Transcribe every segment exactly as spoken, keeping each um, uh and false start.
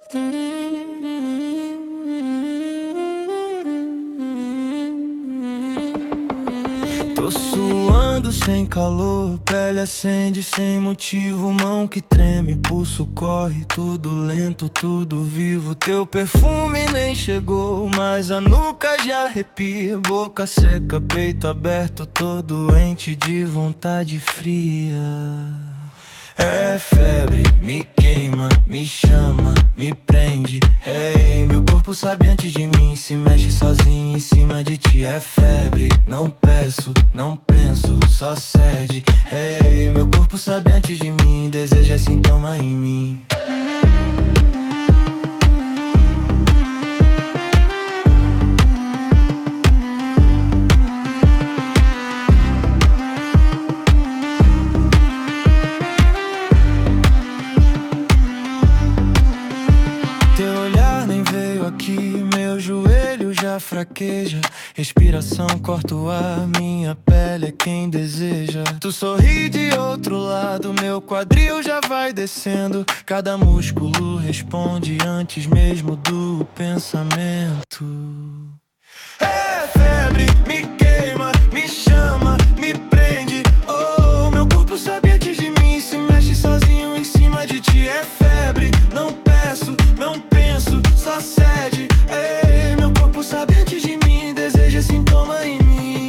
Tô suando sem calor, pele acende sem motivo, mão que treme, pulso corre, tudo lento, tudo vivo. Teu perfume nem chegou, mas a nuca já arrepia. Boca seca, peito aberto, tô doente de vontade fria. É febre, me queima, me chama, me prende. Ei, meu corpo sabe antes de mim, se mexe sozinho em cima de ti. É febre, não peço, não penso, só cede. Ei, meu corpo sabe antes de mim, deseja sintoma em mim. Teu olhar nem veio aqui, meu joelho já fraqueja. Respiração corta o ar, minha pele é quem deseja. Tu sorri de outro lado, meu quadril já vai descendo. Cada músculo responde antes mesmo do pensamento. É febre, me queima, me chama, me prende. Oh, meu corpo sabe antes de mim, se mexe sozinho em cima de ti. É febre, não peço, não penso, só cede. Ei, meu corpo sabe antes de mim, deseja sintoma em mim.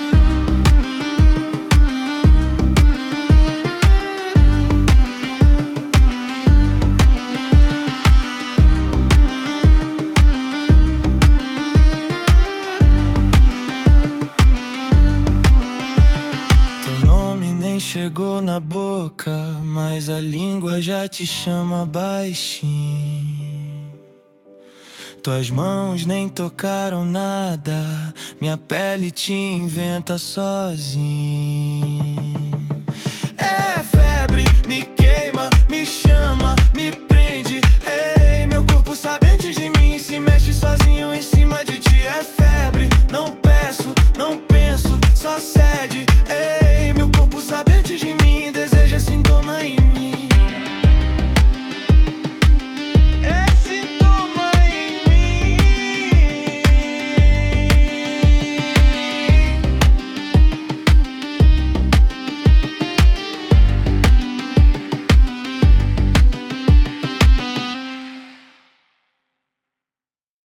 Teu nome nem chegou na boca, mas a língua já te chama baixinho. Tuas mãos nem tocaram nada, minha pele te inventa sozinho. É febre, me queima, me chama, me prende. Ei, meu corpo sabe antes de mim, se mexe sozinho em cima de ti. É febre, não peço, não penso, só cede.